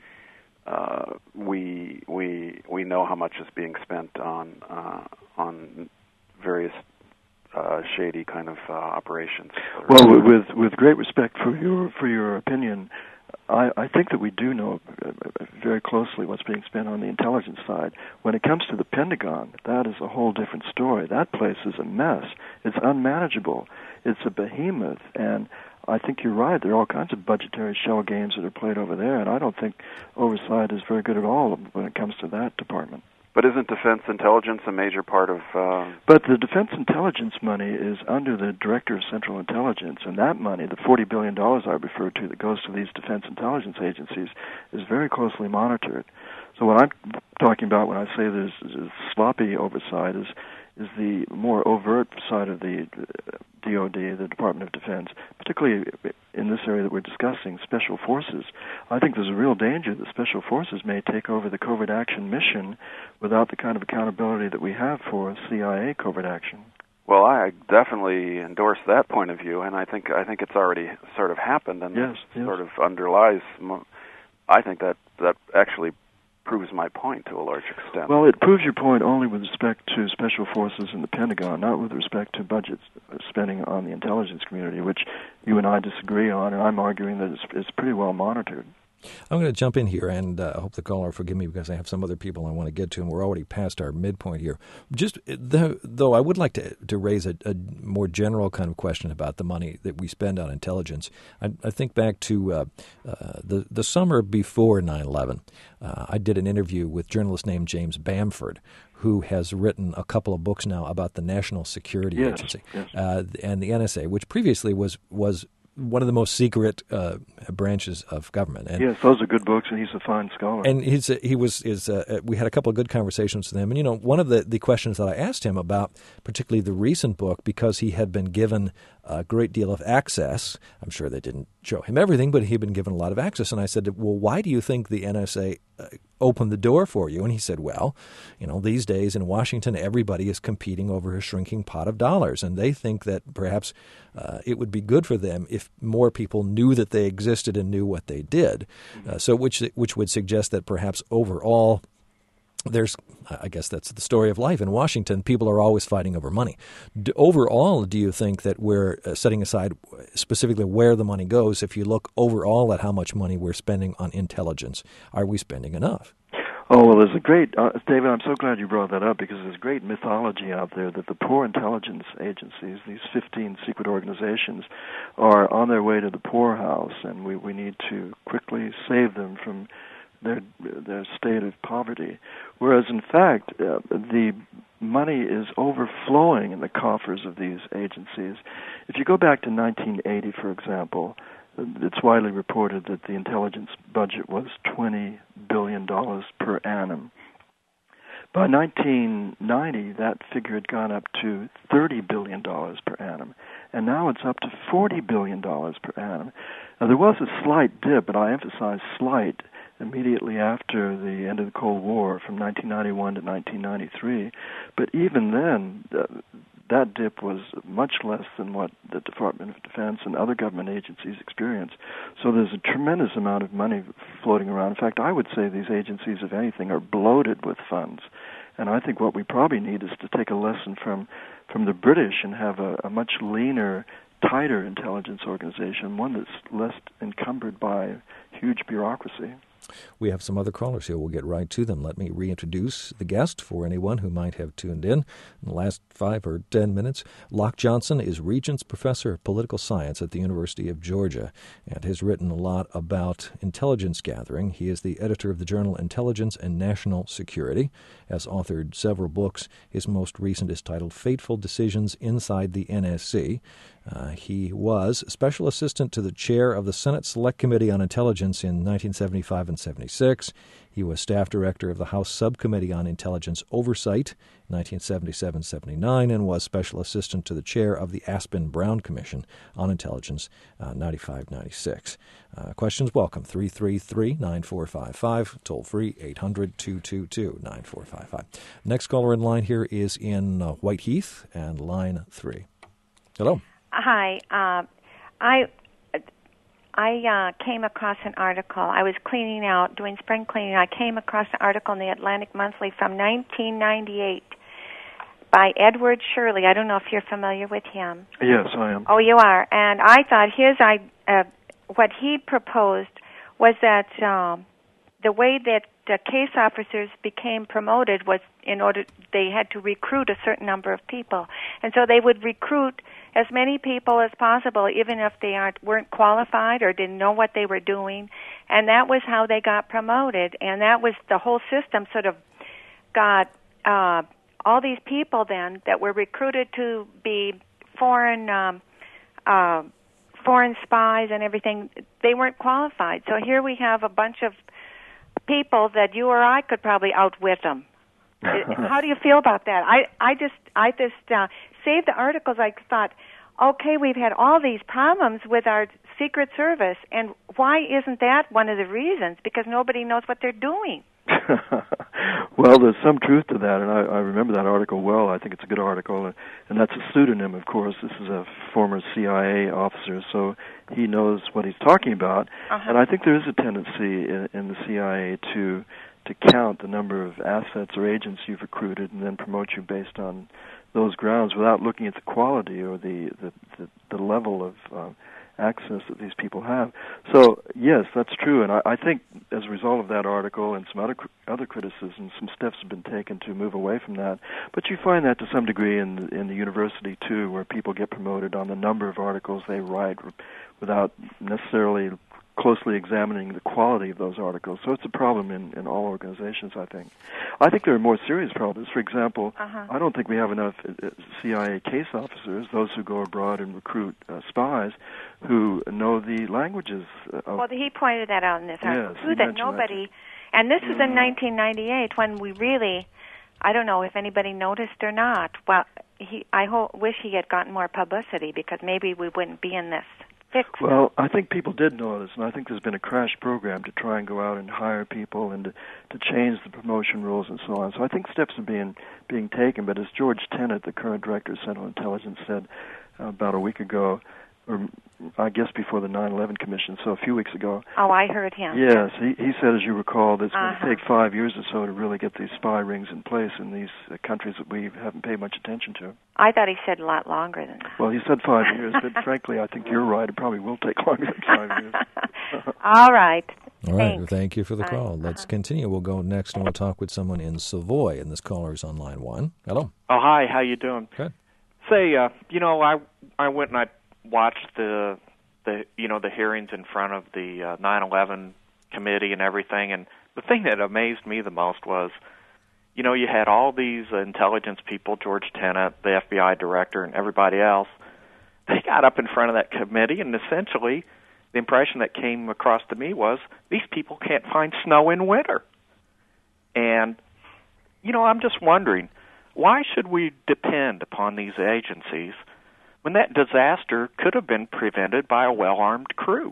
uh, we we we know how much is being spent on uh, on various Uh, shady kind of uh, operations. Well, with with great respect for your for your opinion, I, I think that we do know very closely what's being spent on the intelligence side. When it comes to the Pentagon, that is a whole different story. That place is a mess. It's unmanageable. It's a behemoth, and I think you're right. There are all kinds of budgetary shell games that are played over there, and I don't think oversight is very good at all when it comes to that department. But isn't defense intelligence a major part of... Uh... But the defense intelligence money is under the Director of Central Intelligence, and that money, the forty billion dollars I referred to that goes to these defense intelligence agencies, is very closely monitored. So what I'm talking about when I say there's, there's sloppy oversight is is the more overt side of the D O D, the Department of Defense, particularly in this area that we're discussing, special forces. I think there's a real danger that special forces may take over the covert action mission without the kind of accountability that we have for C I A covert action. Well, I definitely endorse that point of view, and I think I think it's already sort of happened, and yes, yes. sort of underlies. I think that that actually proves my point to a large extent. Well, it proves your point only with respect to special forces in the Pentagon, not with respect to budget spending on the intelligence community, which you and I disagree on, and I'm arguing that it's, it's pretty well monitored. I'm going to jump in here, and uh, I hope the caller will forgive me because I have some other people I want to get to, and we're already past our midpoint here. Just the, though, I would like to to raise a, a more general kind of question about the money that we spend on intelligence. I, I think back to uh, uh, the the summer before nine eleven. Uh, I did an interview with a journalist named James Bamford, who has written a couple of books now about the National Security yes, Agency yes. Uh, and the N S A, which previously was was. one of the most secret uh, branches of government. And, yes, those are good books, and he's a fine scholar. And he's a, he was is uh, we had a couple of good conversations with him. And you know, one of the, the questions that I asked him about, particularly the recent book, because he had been given a great deal of access. I'm sure they didn't show him everything, but he'd been given a lot of access. And I said, well, why do you think the N S A uh, opened the door for you? And he said, well, you know, these days in Washington, everybody is competing over a shrinking pot of dollars, and they think that perhaps uh, it would be good for them if more people knew that they existed and knew what they did. Uh, so, which which would suggest that perhaps overall, there's, I guess that's the story of life in Washington. People are always fighting over money. Do, overall, do you think that we're uh, setting aside specifically where the money goes? If you look overall at how much money we're spending on intelligence, are we spending enough? Oh, well, there's a great, uh, David, I'm so glad you brought that up, because there's great mythology out there that the poor intelligence agencies, these fifteen secret organizations, are on their way to the poorhouse, and we, we need to quickly save them from their their state of poverty. Whereas, in fact, uh, the money is overflowing in the coffers of these agencies. If you go back to nineteen eighty, for example, it's widely reported that the intelligence budget was twenty billion dollars per annum. By nineteen ninety, that figure had gone up to thirty billion dollars per annum, and now it's up to forty billion dollars per annum. Now, there was a slight dip, but I emphasize slight, immediately after the end of the Cold War from nineteen ninety-one to nineteen ninety-three, but even then, uh, that dip was much less than what the Department of Defense and other government agencies experience. So there's a tremendous amount of money floating around. In fact, I would say these agencies, if anything, are bloated with funds. And I think what we probably need is to take a lesson from, from the British and have a, a much leaner, tighter intelligence organization, one that's less encumbered by huge bureaucracy. We have some other callers here. We'll get right to them. Let me reintroduce the guest for anyone who might have tuned in in the last five or ten minutes. Locke Johnson is Regents Professor of Political Science at the University of Georgia and has written a lot about intelligence gathering. He is the editor of the journal Intelligence and National Security, has authored several books. His most recent is titled Fateful Decisions Inside the N S C. Uh, he was special assistant to the chair of the Senate Select Committee on Intelligence in nineteen seventy-five and seventy-six. He was staff director of the House Subcommittee on Intelligence Oversight in nineteen seventy-seven seventy-nine and was special assistant to the chair of the Aspen-Brown Commission on Intelligence uh, ninety-five ninety-six. Uh, questions welcome. three three three, nine four five five, toll free eight hundred, two two two, nine four five five. Next caller in line here is in uh, Whiteheath and line three. Hello. Hi. Uh, I I uh, came across an article. I was cleaning out, doing spring cleaning. I came across an article in the Atlantic Monthly from nineteen ninety-eight by Edward Shirley. I don't know if you're familiar with him. Yes, I am. Oh, you are. And I thought his, I, uh, what he proposed was that um, the way that the case officers became promoted was in order they had to recruit a certain number of people, and so they would recruit as many people as possible, even if they aren't weren't qualified or didn't know what they were doing, and that was how they got promoted. And that was the whole system. Sort of got uh, all these people then that were recruited to be foreign um, uh, foreign spies and everything. They weren't qualified. So here we have a bunch of people that you or I could probably outwit them. How do you feel about that? I, I just I just uh, saved the articles. I thought, okay, we've had all these problems with our Secret Service, and why isn't that one of the reasons? Because nobody knows what they're doing. Well, there's some truth to that, and I, I remember that article well. I think it's a good article, and, and that's a pseudonym, of course. This is a former C I A officer, so he knows what he's talking about. Uh-huh. And I think there is a tendency in, in the C I A to to count the number of assets or agents you've recruited and then promote you based on those grounds without looking at the quality or the the, the, the level of uh, access that these people have. So, yes, that's true, and I, I think as a result of that article and some other other criticisms, some steps have been taken to move away from that. But you find that to some degree in the, in the university, too, where people get promoted on the number of articles they write without necessarily closely examining the quality of those articles. So it's a problem in, in all organizations, I think. I think there are more serious problems. For example, Uh-huh. I don't think we have enough uh, C I A case officers, those who go abroad and recruit uh, spies, who know the languages uh, of... Well, he pointed that out in this article, Yes, too, he that mentioned that, nobody... too. And this was in nineteen ninety-eight when we really... I don't know if anybody noticed or not. Well, he, I ho- wish he had gotten more publicity because maybe we wouldn't be in this fix. Well, I think people did notice, and I think there's been a crash program to try and go out and hire people and to, to change the promotion rules and so on. So I think steps are being being taken. But as George Tenet, the current director of Central Intelligence, said uh, about a week ago, or I guess before the nine eleven Commission, so a few weeks ago. Oh, I heard him. Yes, he, he said, as you recall, that it's Uh-huh. going to take five years or so to really get these spy rings in place in these uh, countries that we haven't paid much attention to. I thought he said a lot longer than that. Well, he said five years, but frankly, I think you're right. It probably will take longer than five years. All right. All right. Thanks. Thank you for the Bye. call. Let's Uh-huh. continue. We'll go next and we'll talk with someone in Savoy, and this caller is on line one. Hello. Oh, hi. How you doing? Good. Say, uh, you know, I I went and I watched the the you know the hearings in front of the uh, nine eleven committee and everything, and the thing that amazed me the most was, you know, you had all these uh, intelligence people, George Tenet, the F B I director, and everybody else. They got up in front of that committee, and essentially, the impression that came across to me was these people can't find snow in winter. And, you know, I'm just wondering, why should we depend upon these agencies when that disaster could have been prevented by a well-armed crew?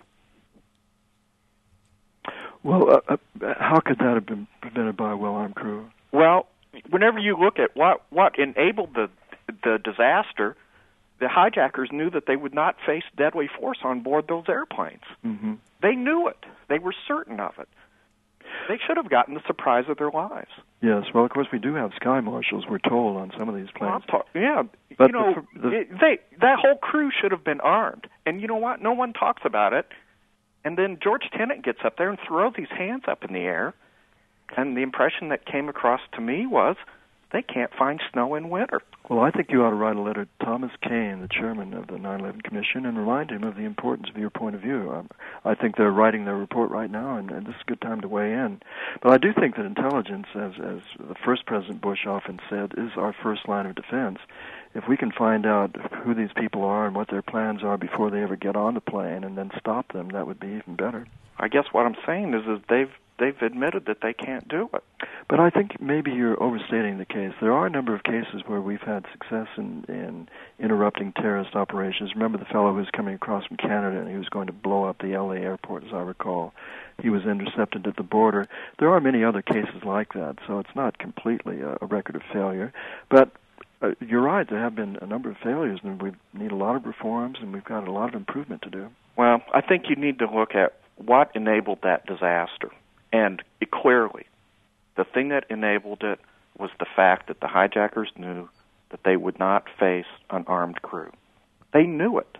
Well, uh, uh, how could that have been prevented by a well-armed crew? Well, whenever you look at what what enabled the the disaster, the hijackers knew that they would not face deadly force on board those airplanes. Mm-hmm. They knew it. They were certain of it. They should have gotten the surprise of their lives. Yes, well, of course, we do have sky marshals, we're told, on some of these planes. Well, ta- yeah, But you know, the, the, it, they that whole crew should have been armed. And you know what? No one talks about it. And then George Tenet gets up there and throws his hands up in the air. And the impression that came across to me was they can't find snow in winter. Well, I think you ought to write a letter to Thomas Kane, the chairman of the nine eleven Commission, and remind him of the importance of your point of view. Um, I think they're writing their report right now, and, and this is a good time to weigh in. But I do think that intelligence, as, as the first President Bush often said, is our first line of defense. If we can find out who these people are and what their plans are before they ever get on the plane and then stop them, that would be even better. I guess what I'm saying is, is they've they've admitted that they can't do it. But I think maybe you're overstating the case. There are a number of cases where we've had success in, in interrupting terrorist operations. Remember the fellow who was coming across from Canada and he was going to blow up the L A airport, as I recall. He was intercepted at the border. There are many other cases like that, so it's not completely a, a record of failure. But uh, you're right, there have been a number of failures, and we need a lot of reforms, and we've got a lot of improvement to do. Well, I think you need to look at what enabled that disaster. And it clearly, the thing that enabled it was the fact that the hijackers knew that they would not face an armed crew. They knew it.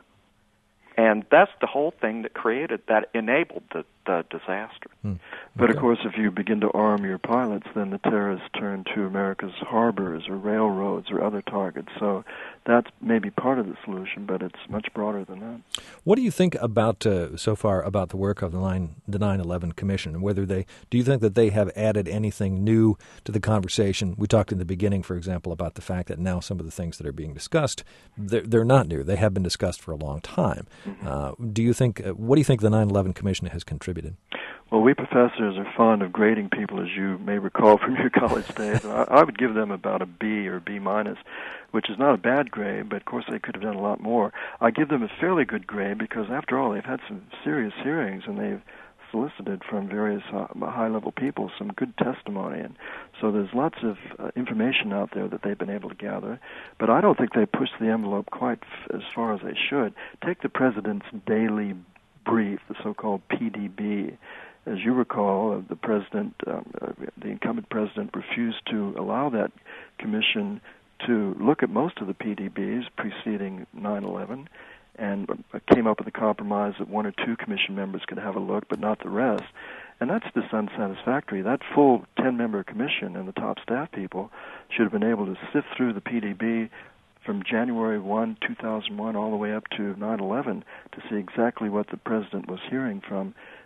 And that's the whole thing that created, that enabled the, the disaster. Hmm. But, Okay. of course, if you begin to arm your pilots, then the terrorists turn to America's harbors or railroads or other targets. So that's maybe part of the solution, but it's much broader than that. What do you think about uh, so far about the work of the nine the nine eleven Commission, and whether they do you think that they have added anything new to the conversation? We talked in the beginning, for example, about the fact that now some of the things that are being discussed, they're, they're not new. They have been discussed for a long time. Mm-hmm. Uh, do you think? Uh, what do you think the nine eleven Commission has contributed? Well, we professors are fond of grading people, as you may recall from your college days. I, I would give them about a B or B minus, which is not a bad grade, but of course they could have done a lot more. I give them a fairly good grade because, after all, they've had some serious hearings and they've solicited from various uh, high-level people some good testimony, and so there's lots of uh, information out there that they've been able to gather. But I don't think they pushed the envelope quite f- as far as they should. Take the president's daily brief, the so-called P D B. As you recall, uh, the president, um, uh, the incumbent president, refused to allow that commission to look at most of the P D Bs preceding nine eleven, and uh, came up with a compromise that one or two commission members could have a look, but not the rest. And that's just unsatisfactory. That full ten-member commission and the top staff people should have been able to sift through the P D B from January first, two thousand one, all the way up to nine eleven to see exactly what the president was hearing from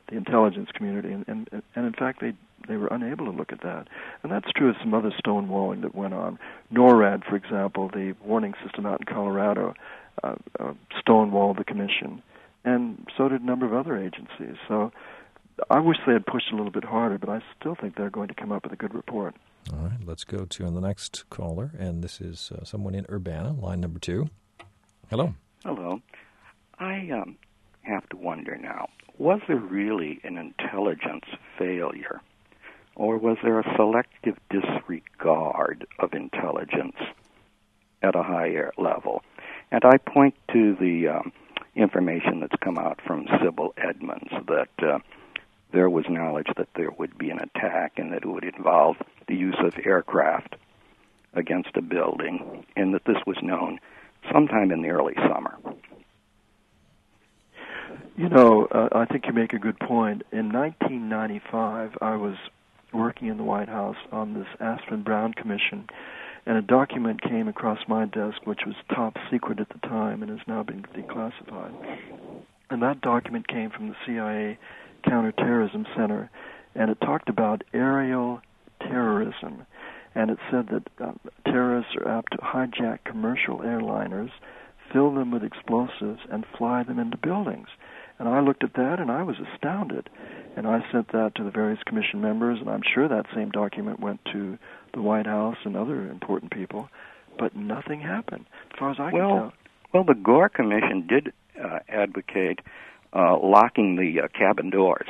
the intelligence community, and, and, and in fact they they were unable to look at that. And that's true of some other stonewalling that went on. NORAD, for example, the warning system out in Colorado, uh, uh, stonewalled the commission, and so did a number of other agencies. So I wish they had pushed a little bit harder, but I still think they're going to come up with a good report. All right, let's go to the next caller, and this is uh, someone in Urbana, line number two. Hello. Hello. I um, have to wonder now, was there really an intelligence failure, or was there a selective disregard of intelligence at a higher level? And I point to the um, information that's come out from Sybil Edmonds that uh, there was knowledge that there would be an attack and that it would involve the use of aircraft against a building, and that this was known sometime in the early summer. You know, uh, I think you make a good point. In nineteen ninety-five, I was working in the White House on this Aspen Brown Commission, and a document came across my desk which was top secret at the time and has now been declassified. And that document came from the C I A Counterterrorism Center, and it talked about aerial terrorism. And it said that uh, terrorists are apt to hijack commercial airliners, fill them with explosives, and fly them into buildings. And I looked at that, and I was astounded. And I sent that to the various commission members, and I'm sure that same document went to the White House and other important people, but nothing happened, as far as I well, can tell. Well, the Gore Commission did uh, advocate uh, locking the uh, cabin doors,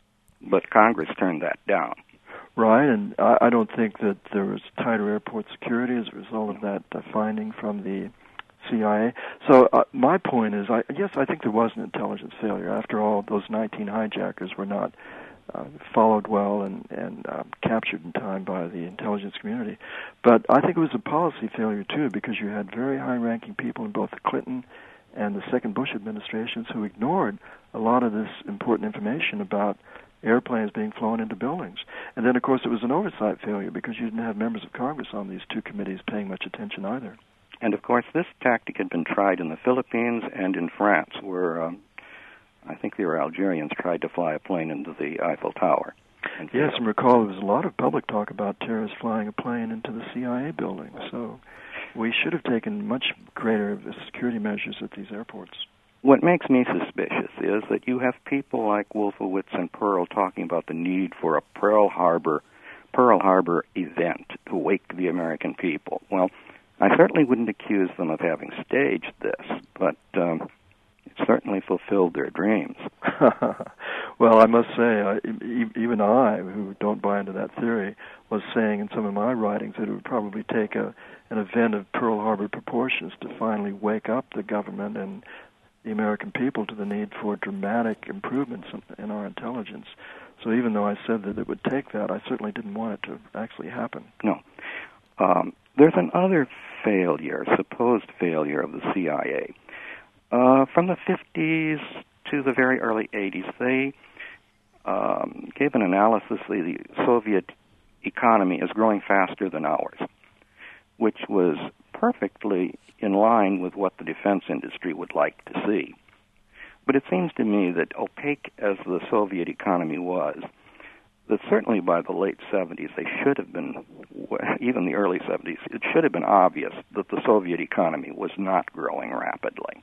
but Congress turned that down. Right, and I, I don't think that there was tighter airport security as a result of that uh, finding from the C I A. So uh, my point is, I, yes, I think there was an intelligence failure. After all, those nineteen hijackers were not uh, followed well and, and uh, captured in time by the intelligence community. But I think it was a policy failure, too, because you had very high-ranking people in both the Clinton and the second Bush administrations who ignored a lot of this important information about airplanes being flown into buildings. And then, of course, it was an oversight failure because you didn't have members of Congress on these two committees paying much attention either. And, of course, this tactic had been tried in the Philippines and in France, where um, I think they were Algerians tried to fly a plane into the Eiffel Tower. And yes, and recall there was a lot of public talk about terrorists flying a plane into the C I A building. So we should have taken much greater security measures at these airports. What makes me suspicious is that you have people like Wolfowitz and Pearl talking about the need for a Pearl Harbor, Pearl Harbor event to wake the American people. Well, I certainly wouldn't accuse them of having staged this, but um, it certainly fulfilled their dreams. Well, I must say, I, even I, who don't buy into that theory, was saying in some of my writings that it would probably take a, an event of Pearl Harbor proportions to finally wake up the government and the American people to the need for dramatic improvements in, in our intelligence. So even though I said that it would take that, I certainly didn't want it to actually happen. No. Um, there's another failure, supposed failure of the C I A. Uh, from the fifties to the very early eighties, they um, gave an analysis that the Soviet economy is growing faster than ours, which was perfectly in line with what the defense industry would like to see. But it seems to me that opaque as the Soviet economy was, that certainly by the late seventies, they should have been, even the early seventies, it should have been obvious that the Soviet economy was not growing rapidly.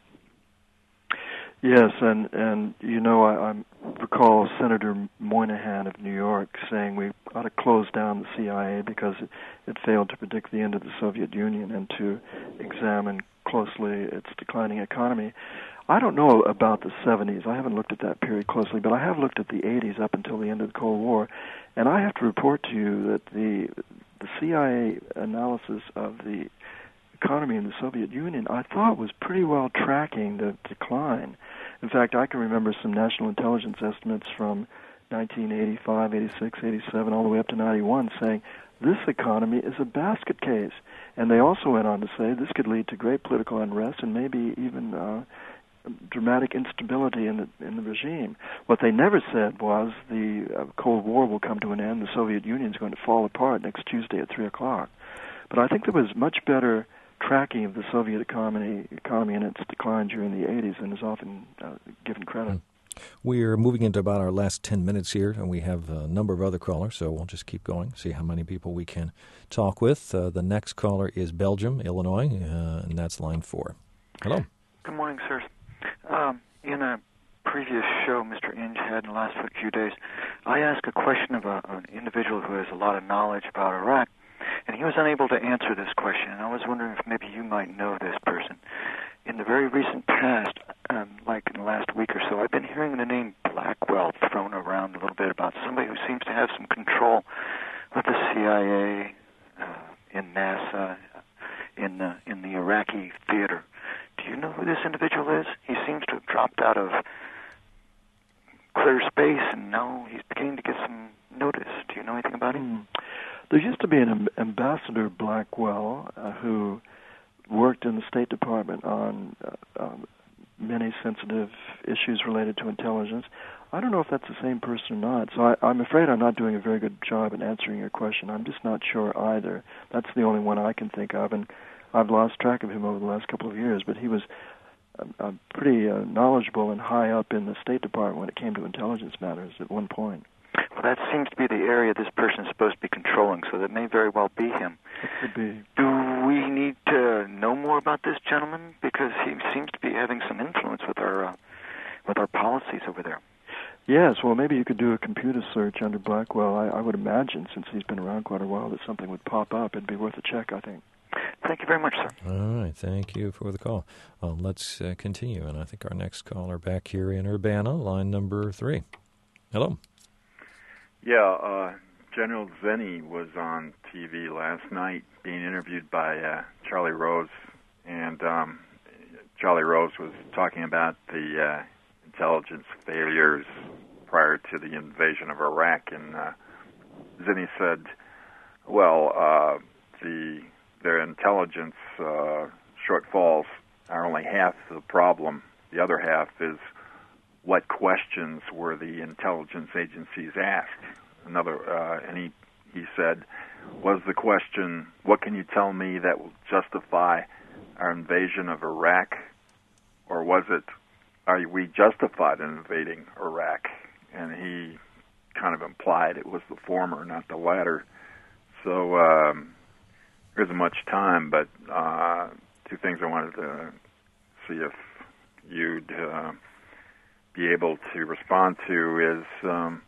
Yes, and, and you know, I, I recall Senator Moynihan of New York saying we ought to close down the C I A because it, it failed to predict the end of the Soviet Union and to examine closely its declining economy. I don't know about the seventies. I haven't looked at that period closely, but I have looked at the eighties up until the end of the Cold War, and I have to report to you that the the C I A analysis of the economy in the Soviet Union, I thought, was pretty well tracking the decline. In fact, I can remember some national intelligence estimates from nineteen eighty-five, eighty-six, eighty-seven, all the way up to ninety-one, saying this economy is a basket case. And they also went on to say this could lead to great political unrest and maybe even uh, dramatic instability in the in the regime. What they never said was the uh, Cold War will come to an end, the Soviet Union is going to fall apart next Tuesday at three o'clock. But I think there was much better tracking of the Soviet economy economy and its decline during the eighties than is often uh, given credit. We're moving into about our last ten minutes here, and we have a number of other callers, so we'll just keep going, see how many people we can talk with. Uh, the next caller is Belgium, Illinois, uh, and that's line four. Hello. Good morning, sir. Um, in a previous show Mister Inge had in the last few days, I asked a question of a, an individual who has a lot of knowledge about Iraq, and he was unable to answer this question, and I was wondering if maybe you might know this person. In the very recent past, um, like in the last week or so, I've been hearing the name Blackwell thrown around a little bit about somebody who seems to have some control with the C I A, uh, in NASA, in the, in the Iraqi theater. Do you know who this individual is? He seems to have dropped out of clear space, and now he's beginning to get some notice. Do you know anything about him? Mm. There used to be an amb- ambassador Blackwell uh, who worked in the State Department on uh, um, many sensitive issues related to intelligence. I don't know if that's the same person or not, so I, I'm afraid I'm not doing a very good job in answering your question. I'm just not sure either. That's the only one I can think of, and I've lost track of him over the last couple of years, but he was uh, uh, pretty uh, knowledgeable and high up in the State Department when it came to intelligence matters at one point. Well, that seems to be the area this person is supposed to be controlling, so that may very well be him. It could be. Do we need to know more about this gentleman? Because he seems to be having some influence with our uh, with our policies over there. Yes, well, maybe you could do a computer search under Blackwell. I, I would imagine, since he's been around quite a while, that something would pop up. It'd be worth a check, I think. Thank you very much, sir. All right, thank you for the call. Well, let's uh, continue, and I think our next caller back here in Urbana, line number three. Hello. Yeah, uh, General Zinni was on T V last night being interviewed by uh, Charlie Rose, and um, Charlie Rose was talking about the uh, intelligence failures prior to the invasion of Iraq, and uh, Zinni said, well, uh, the their intelligence uh, shortfalls are only half the problem. The other half is what questions were the intelligence agencies asked? Another, uh, and he, he said, was the question, what can you tell me that will justify our invasion of Iraq? Or was it, are we justified in invading Iraq? And he kind of implied it was the former, not the latter. So um, there isn't much time, but uh, two things I wanted to see if you'd uh, be able to respond to is, um,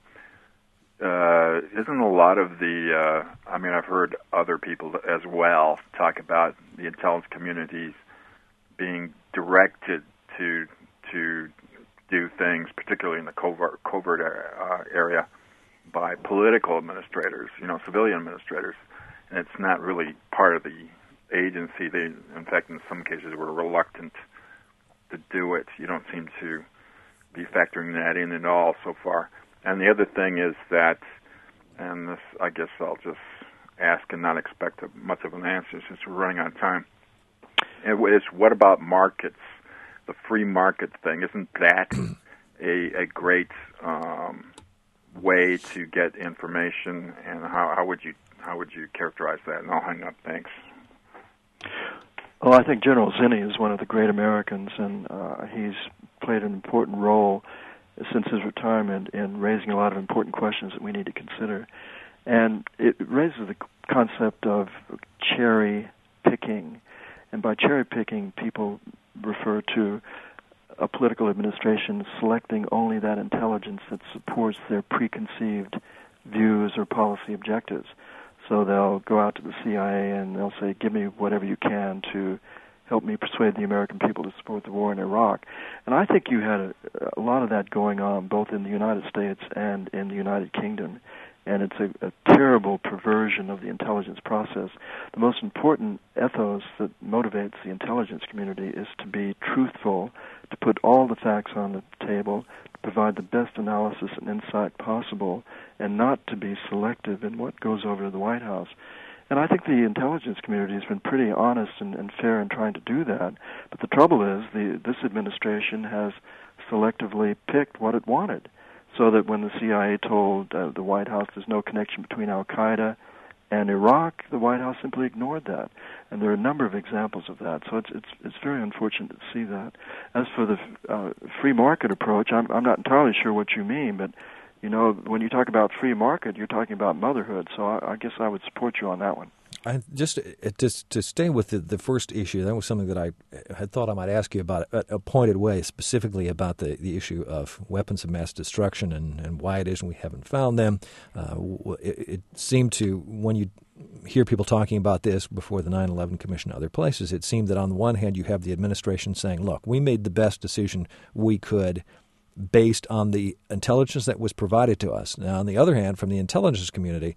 uh, isn't a lot of the, uh, I mean, I've heard other people as well talk about the intelligence communities being directed to to do things, particularly in the covert, covert uh, area, by political administrators, you know, civilian administrators, and it's not really part of the agency. They, in fact, in some cases, were reluctant to do it. You don't seem to be factoring that in at all so far. And the other thing is that, and this, I guess I'll just ask and not expect a, much of an answer since we're running out of time. It is, what about markets? The free market thing, isn't that a, a great um, way to get information? And how, how would you how would you characterize that? And I'll hang up. Thanks. Well, I think General Zinni is one of the great Americans, and uh, he's played an important role since his retirement in raising a lot of important questions that we need to consider. And it raises the concept of cherry picking. And by cherry picking, people refer to a political administration selecting only that intelligence that supports their preconceived views or policy objectives. So they'll go out to the C I A and they'll say, give me whatever you can to help me persuade the American people to support the war in Iraq. And I think you had a, a lot of that going on both in the United States and in the United Kingdom. And it's a, a terrible perversion of the intelligence process. The most important ethos that motivates the intelligence community is to be truthful, to put all the facts on the table, to provide the best analysis and insight possible, and not to be selective in what goes over to the White House. And I think the intelligence community has been pretty honest and, and fair in trying to do that. But the trouble is the, this administration has selectively picked what it wanted. So that when the C I A told uh, the White House there's no connection between al-Qaeda And Iraq, the White House simply ignored that, and there are a number of examples of that. So it's it's it's very unfortunate to see that. As for the uh, free market approach, I'm I'm not entirely sure what you mean, but you know, when you talk about free market, you're talking about motherhood. So I, I guess I would support you on that one. I just just to stay with the, the first issue, that was something that I had thought I might ask you about a, a pointed way, specifically about the, the issue of weapons of mass destruction and, and why it is we haven't found them. Uh, it, it seemed to, when you hear people talking about this before the nine eleven Commission and other places, it seemed that on the one hand you have the administration saying, look, we made the best decision we could based on the intelligence that was provided to us. Now, on the other hand, from the intelligence community,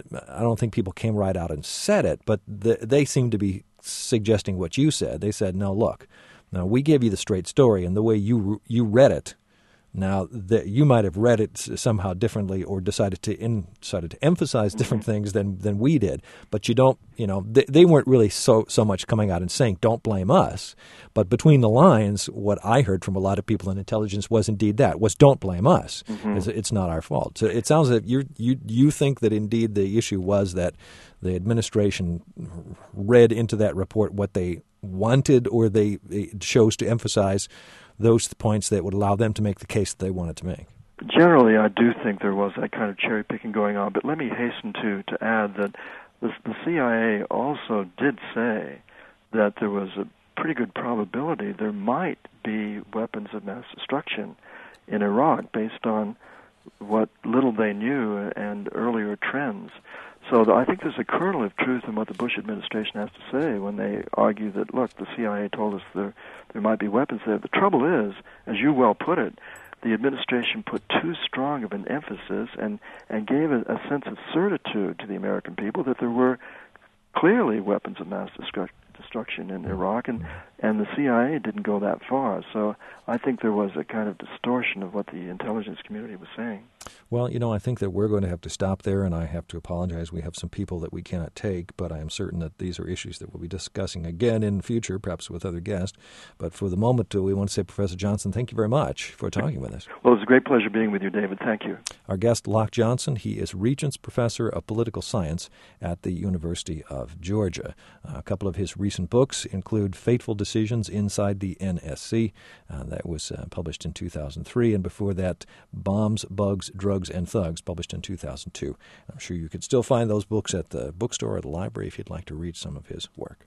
I don't think people came right out and said it, but the, they seem to be suggesting what you said. They said, no, look, now we gave you the straight story, and the way you you read it, now that you might have read it somehow differently or decided to in, decided to emphasize different things than, than we did, but you don't, you know, they, they weren't really so so much coming out and saying, don't blame us. But between the lines, what I heard from a lot of people in intelligence was indeed that, was don't blame us. Mm-hmm. It's, it's not our fault. So it sounds like you you you think that indeed the issue was that the administration read into that report what they wanted, or they, they chose to emphasize those points that would allow them to make the case that they wanted to make. Generally, I do think there was that kind of cherry picking going on, but let me hasten to, to add that the, the C I A also did say that there was a pretty good probability there might be weapons of mass destruction in Iraq based on what little they knew and earlier trends. So the, I think there's a kernel of truth in what the Bush administration has to say when they argue that, look, the C I A told us there there might be weapons there. The trouble is, as you well put it, the administration put too strong of an emphasis and, and gave a, a sense of certitude to the American people that there were clearly weapons of mass destruction. destruction in Iraq, and, and the C I A didn't go that far. So I think there was a kind of distortion of what the intelligence community was saying. Well, you know, I think that we're going to have to stop there, and I have to apologize. We have some people that we cannot take, but I am certain that these are issues that we'll be discussing again in the future, perhaps with other guests. But for the moment, we want to say, Professor Johnson, thank you very much for talking with us. Well, it was a great pleasure being with you, David. Thank you. Our guest, Locke Johnson, he is Regents Professor of Political Science at the University of Georgia. Uh, a couple of his recent books include Fateful Decisions Inside the N S C. Uh, that was uh, published in two thousand three, and before that, Bombs, Bugs, Drugs, and Thugs, published in two thousand two. I'm sure you could still find those books at the bookstore or the library if you'd like to read some of his work.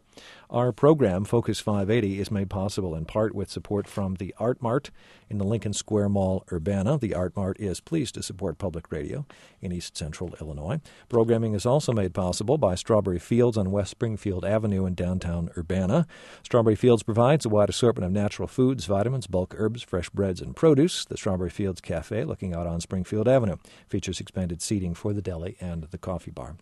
Our program, Focus five eighty, is made possible in part with support from the Art Mart in the Lincoln Square Mall, Urbana. The Art Mart is pleased to support public radio in East Central Illinois. Programming is also made possible by Strawberry Fields on West Springfield Avenue in downtown Urbana. Strawberry Fields provides a wide assortment of natural foods, vitamins, bulk herbs, fresh breads, and produce. The Strawberry Fields Cafe, looking out on Springfield Avenue, features expanded seating for the deli and the coffee bar.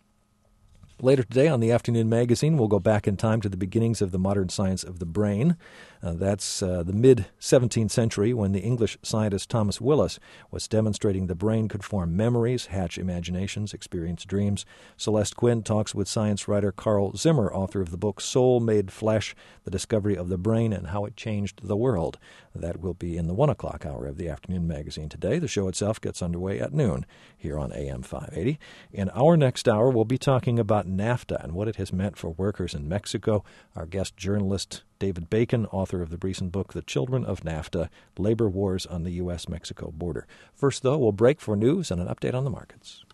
Later today on the Afternoon Magazine, we'll go back in time to the beginnings of the modern science of the brain. Uh, that's uh, the mid-seventeenth century when the English scientist Thomas Willis was demonstrating the brain could form memories, hatch imaginations, experience dreams. Celeste Quinn talks with science writer Carl Zimmer, author of the book Soul Made Flesh, The Discovery of the Brain and How It Changed the World. That will be in the one o'clock hour of the Afternoon Magazine today. The show itself gets underway at noon here on A M five eighty. In our next hour, we'll be talking about NAFTA and what it has meant for workers in Mexico. Our guest journalist, David Bacon, author of the recent book The Children of NAFTA, Labor Wars on the U S Mexico Border. First, though, we'll break for news and an update on the markets.